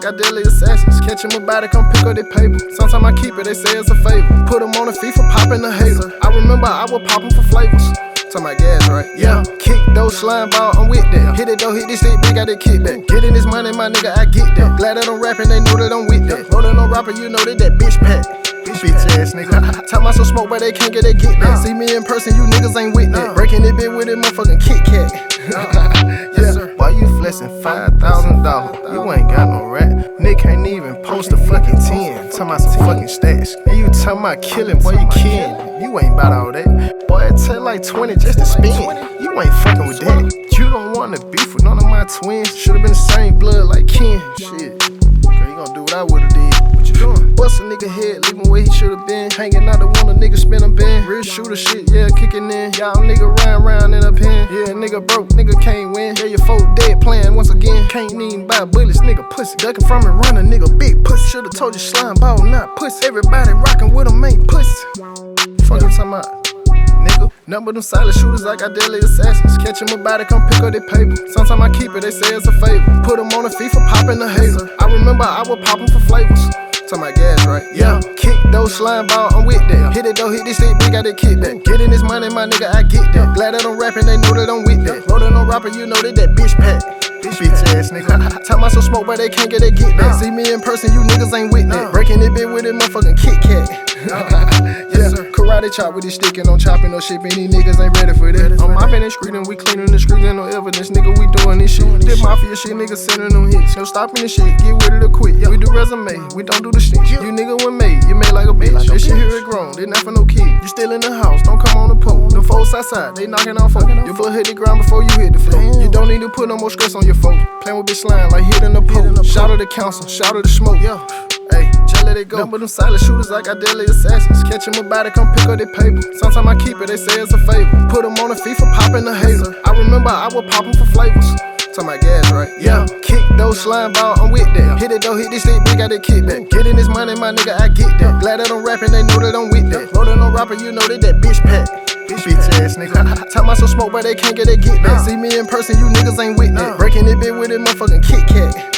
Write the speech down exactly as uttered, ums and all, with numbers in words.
I deadly assassins. Catch him about it, come pick up their paper. Sometimes I keep it, they say it's a favor. Put them on the feet for popping the hater. I remember I would pop them for flavors. Talking about gas, right? Yeah. Kick those slime ball, I'm with that. Hit it though, hit this shit, big, got that kickback. Getting this money, my nigga, I get that. Glad that I'm rapping, they know that I'm with that. Rolling on rapper, you know that that bitch pack. Bitch ass nigga. Time I some smoke, but they can't get that get back. See me in person, you niggas ain't with that. Breaking it bit with it, motherfucking Kit Kat. Yes, sir. Why you flexing five thousand dollars? You ain't got no rat. Nick can't even post a fucking ten. Talking about some fucking stats. And you talking about killing, boy, you kidding. You ain't bout all that. Boy, it take like twenty just to spin. You ain't fucking with that. You don't wanna beef with none of my twins. Should've been the same blood like Ken. Shit. Girl, you gon' do what I would've did. What you doing? Bust a nigga head, leave him where he should've been. Hanging out the one a nigga spin a bin. Real shooter shit, yeah, kicking in. Y'all nigga run round in a pen. Yeah, nigga broke, nigga can't win. Yeah, your folk dead playing once again. Can't even buy bullets, nigga pussy. Ducking from and running, nigga big pussy. Should've told you slime ball, not pussy. Everybody rockin' with them ain't pussy. Fuck you talking about? Nigga, number them silent shooters, I got deadly assassins. Catch him about it, come pick up their paper. Sometimes I keep it, they say it's a favor. Put them on the feet for popping the hater. I remember I would pop them for flavors. Talking about gas, right? Yeah. Kick those slime ball, I'm with that. Hit it though, hit this shit, big, got that kickback. Getting this money, my nigga, I get that. Glad that I'm rapping, they know that I'm with that. Rolling on rapper, you know that that bitch pack. Bitch ass nigga. Time I some smoke, but they can't get that get back. See me in person, you niggas ain't with that. Breaking it bit with it, motherfucking Kit Kat. Yeah, karate chop with this stick and I'm chopping no shit. These niggas ain't ready for that. I'm mopping and screaming, we cleaning the streets, ain't no evidence, nigga. We doing this shit. This mafia shit, niggas sending them hits. No stopping this shit, get with it or quit. We do resume, we don't do the shit. You nigga were made, you made like a bitch. This shit here it grown, they not for no kid. You still in the house, don't come on the pole. The folks outside, they knocking on phone. Your foot hit the ground before you hit the floor. You don't need to put no more stress on your folk. Playing with bitch slime like hitting the pole. Shout out the council, shout out the smoke. Yeah. Hey, just let it go. Number them silent shooters, I got deadly assassins. Catch him about it, come pick up their paper. Sometimes I keep it, they say it's a favor. Put them on the feet for popping the hater. I remember I would pop them for flavors. Talking about gas, right? Yeah. Kick those slime ball, I'm with that. Hit it though, hit this shit, big, got that kickback. Getting this money, my nigga, I get that. Glad that I'm rapping, they know that I'm with that. Rolling on rapper, you know that that bitch pack. Bitch ass nigga. Time I some smoke, but they can't get that get back. See me in person, you niggas ain't with that. Breaking it bit with it, motherfucking Kit Kat.